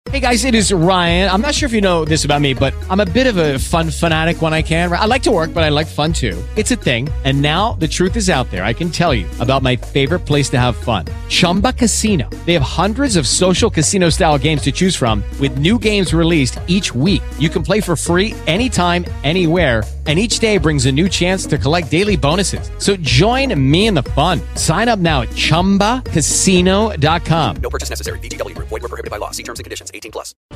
Hey guys, it is Ryan. I'm not sure if you know this about me, but I'm a bit of a fun fanatic when I can. I like to work, but I like fun too. It's a thing. And now the truth is out there. I can tell you about my favorite place to have fun. Chumba Casino. They have hundreds of social casino style games to choose from with new games released each week. You can play for free anytime, anywhere. And each day brings a new chance to collect daily bonuses. So join me in the fun. Sign up now at ChumbaCasino.com. No purchase necessary. VGW. Void where prohibited by law. See terms and conditions. 18+.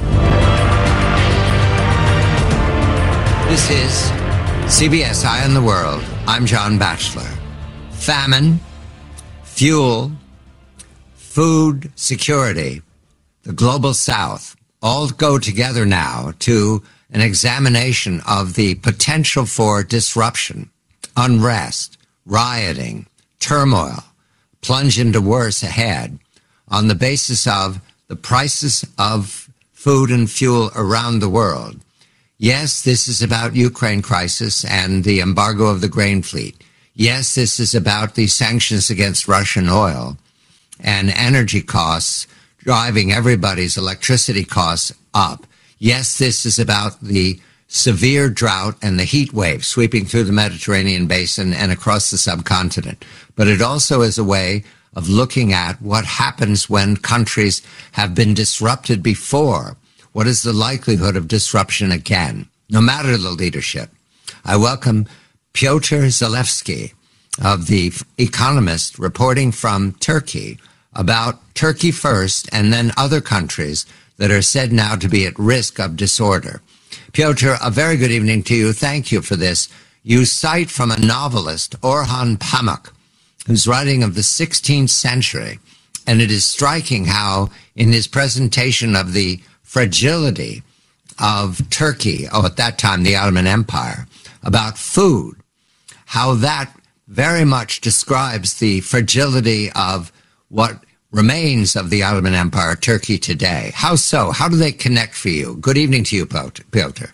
This is CBS Eye on the World. I'm John Batchelor. Famine, fuel, food security, the global south all go together now to an examination of the potential for disruption, unrest, rioting, turmoil, plunge into worse ahead on the basis of the prices of food and fuel around the world. Yes, this is about Ukraine crisis and the embargo of the grain fleet. Yes, this is about the sanctions against Russian oil and energy costs driving everybody's electricity costs up. Yes, this is about the severe drought and the heat wave sweeping through the Mediterranean basin and across the subcontinent. But it also is a way of looking at what happens when countries have been disrupted before. What is the likelihood of disruption again, no matter the leadership? I welcome Piotr Zalewski of The Economist, reporting from Turkey about Turkey first and then other countries that are said now to be at risk of disorder. Piotr, a very good evening to you. Thank you for this. You cite from a novelist, Orhan Pamuk, who's writing of the 16th century, and it is striking how in his presentation of the fragility of Turkey, at that time the Ottoman Empire, about food, how that very much describes the fragility of what remains of the Ottoman Empire, Turkey today. How so? How do they connect for you? Good evening to you, Piotr.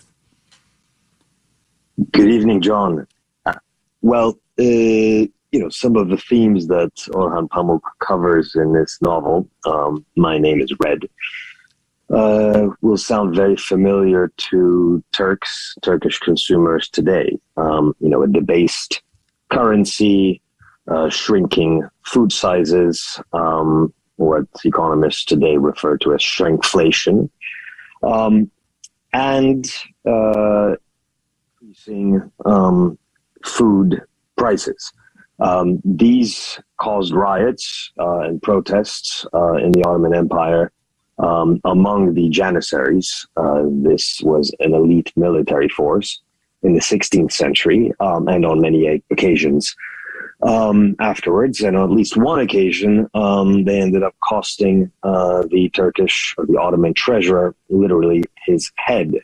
Good evening, John. Some of the themes that Orhan Pamuk covers in this novel, My Name is Red, will sound very familiar to Turkish consumers today. A debased currency, shrinking food sizes, what economists today refer to as shrinkflation, and increasing food prices. These caused riots and protests in the Ottoman Empire among the Janissaries. This was an elite military force in the 16th century and on many occasions afterwards. And on at least one occasion, they ended up costing the Turkish or the Ottoman treasurer literally his head.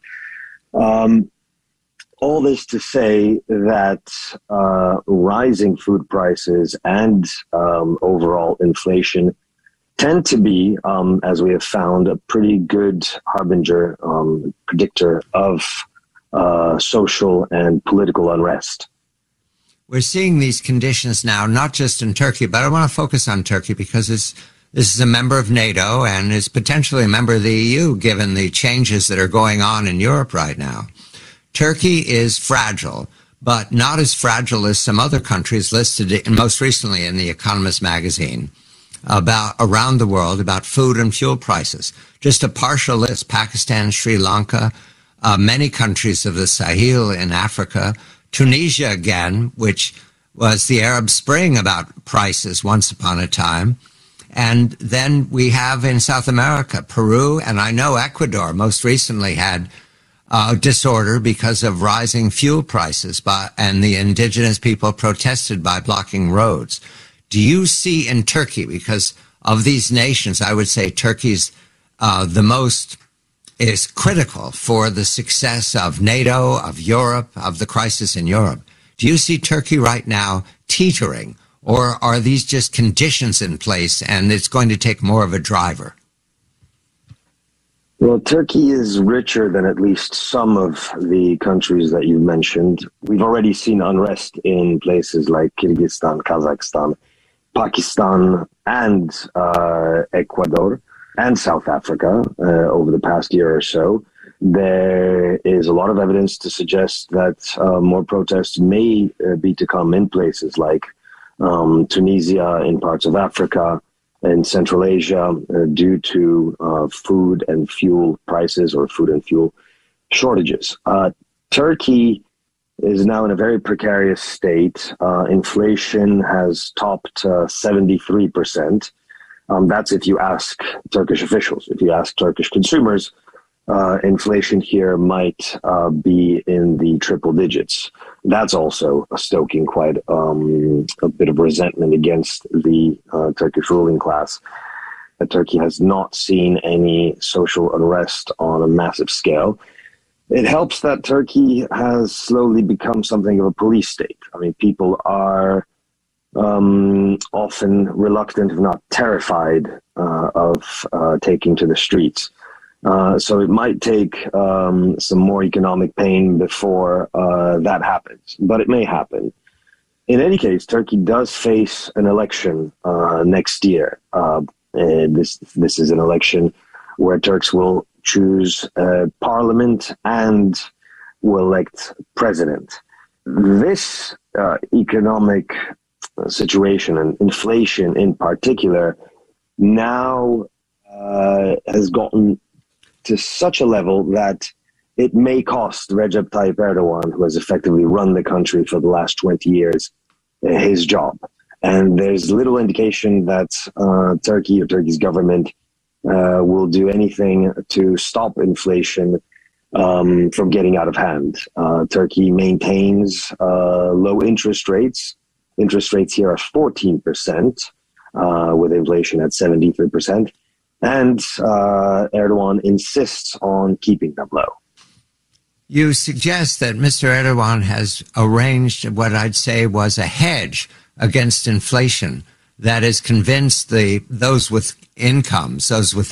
All this to say that rising food prices and overall inflation tend to be, as we have found, a pretty good harbinger, predictor of social and political unrest. We're seeing these conditions now, not just in Turkey, but I want to focus on Turkey because this is a member of NATO and is potentially a member of the EU, given the changes that are going on in Europe right now. Turkey is fragile, but not as fragile as some other countries listed most recently in The Economist magazine about around the world about food and fuel prices. Just a partial list: Pakistan, Sri Lanka, many countries of the Sahel in Africa, Tunisia again, which was the Arab Spring about prices once upon a time. And then we have in South America, Peru, and I know Ecuador most recently had disorder because of rising fuel prices, and the indigenous people protested by blocking roads. Do you see in Turkey, because of these nations, I would say Turkey's the most is critical for the success of NATO, of Europe, of the crisis in Europe. Do you see Turkey right now teetering, or are these just conditions in place and it's going to take more of a driver? Well, Turkey is richer than at least some of the countries that you mentioned. We've already seen unrest in places like Kyrgyzstan, Kazakhstan, Pakistan, and Ecuador. and South Africa over the past year or so, there is a lot of evidence to suggest that more protests may be to come in places like Tunisia, in parts of Africa, and Central Asia, due to food and fuel prices or food and fuel shortages. Turkey is now in a very precarious state. Inflation has topped 73%. That's if you ask Turkish officials. If you ask Turkish consumers, inflation here might be in the triple digits. That's also stoking quite a bit of resentment against the Turkish ruling class. Turkey has not seen any social unrest on a massive scale. It helps that Turkey has slowly become something of a police state. I mean, people are often reluctant, if not terrified, of taking to the streets. So it might take some more economic pain before that happens, but it may happen. In any case, Turkey does face an election next year. And this is an election where Turks will choose parliament and will elect president. This economic situation and inflation in particular now has gotten to such a level that it may cost Recep Tayyip Erdogan, who has effectively run the country for the last 20 years, his job. And there's little indication that Turkey or Turkey's government will do anything to stop inflation from getting out of hand. Turkey maintains low interest rates. Interest rates here are 14%, with inflation at 73%. And Erdogan insists on keeping them low. You suggest that Mr. Erdogan has arranged what I'd say was a hedge against inflation that has convinced those with incomes, those with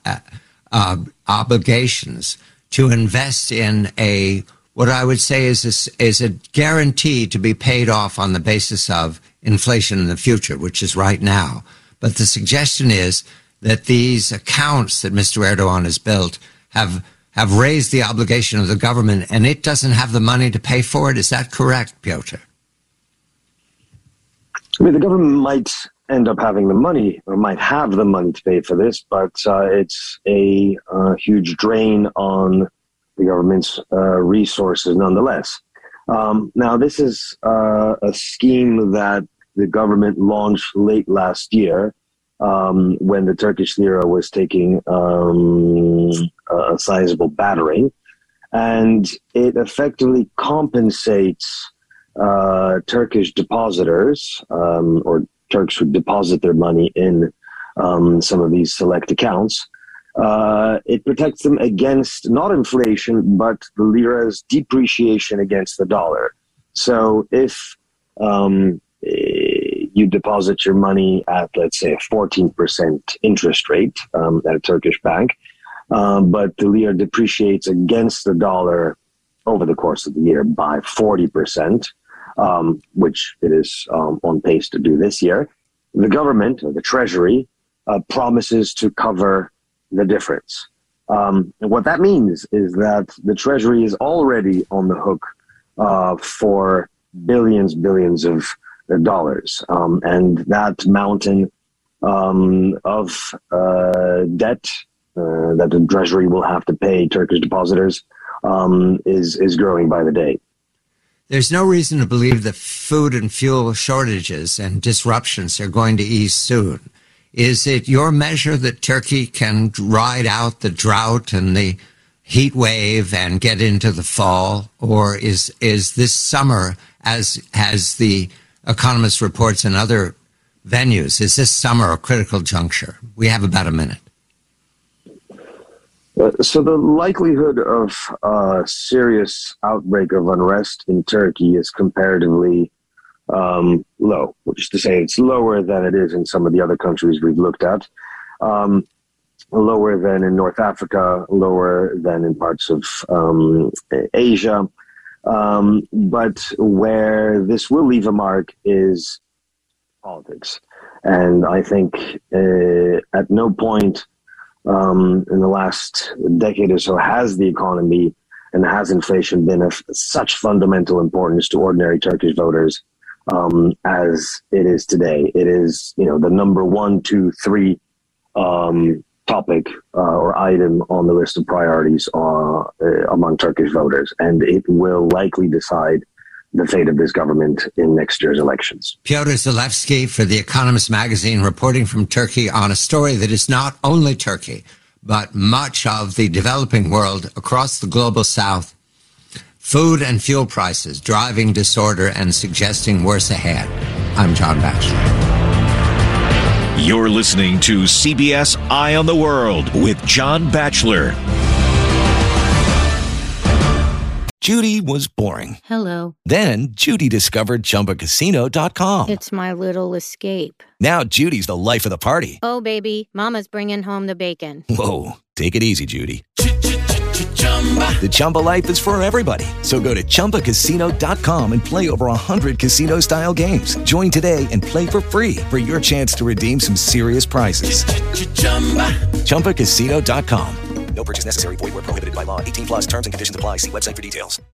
obligations, to invest in what I would say is a guarantee to be paid off on the basis of inflation in the future, which is right now. But the suggestion is that these accounts that Mr. Erdogan has built have raised the obligation of the government, and it doesn't have the money to pay for it. Is that correct, Piotr? I mean, the government might end up having the money, or might have the money to pay for this, but it's a huge drain on the government's resources nonetheless. Now, this is a scheme that the government launched late last year, when the Turkish lira was taking a sizable battering, and it effectively compensates Turkish depositors, or Turks who deposit their money in some of these select accounts. It protects them against not inflation, but the lira's depreciation against the dollar. So if you deposit your money at, let's say, a 14% interest rate at a Turkish bank, but the lira depreciates against the dollar over the course of the year by 40%, which it is on pace to do this year, the government, or the treasury, promises to cover the difference. And what that means is that the treasury is already on the hook for billions of dollars. And that mountain of debt that the treasury will have to pay Turkish depositors is growing by the day. There's no reason to believe that food and fuel shortages and disruptions are going to ease soon. Is it your measure that Turkey can ride out the drought and the heat wave and get into the fall? Or is this summer, as the Economist reports in other venues, is this summer a critical juncture? We have about a minute. So the likelihood of a serious outbreak of unrest in Turkey is comparatively low, which is to say it's lower than it is in some of the other countries we've looked at, lower than in North Africa, lower than in parts of Asia. But where this will leave a mark is politics. And I think at no point in the last decade or so has the economy and has inflation been of such fundamental importance to ordinary Turkish voters as it is today. It is, the number 1, 2, 3 topic or item on the list of priorities among Turkish voters, and it will likely decide the fate of this government in next year's elections. Piotr Zalewski for The Economist magazine, reporting from Turkey on a story that is not only Turkey, but much of the developing world across the global south. Food and fuel prices driving disorder and suggesting worse ahead. I'm John Batchelor. You're listening to CBS Eye on the World with John Batchelor. Judy was boring. Hello. Then Judy discovered ChumbaCasino.com. It's my little escape. Now Judy's the life of the party. Oh, baby, mama's bringing home the bacon. Whoa, take it easy, Judy. The Chumba life is for everybody. So go to ChumbaCasino.com and play over 100 casino-style games. Join today and play for free for your chance to redeem some serious prizes. ChumbaCasino.com. No purchase necessary. Void where prohibited by law. 18+ terms and conditions apply. See website for details.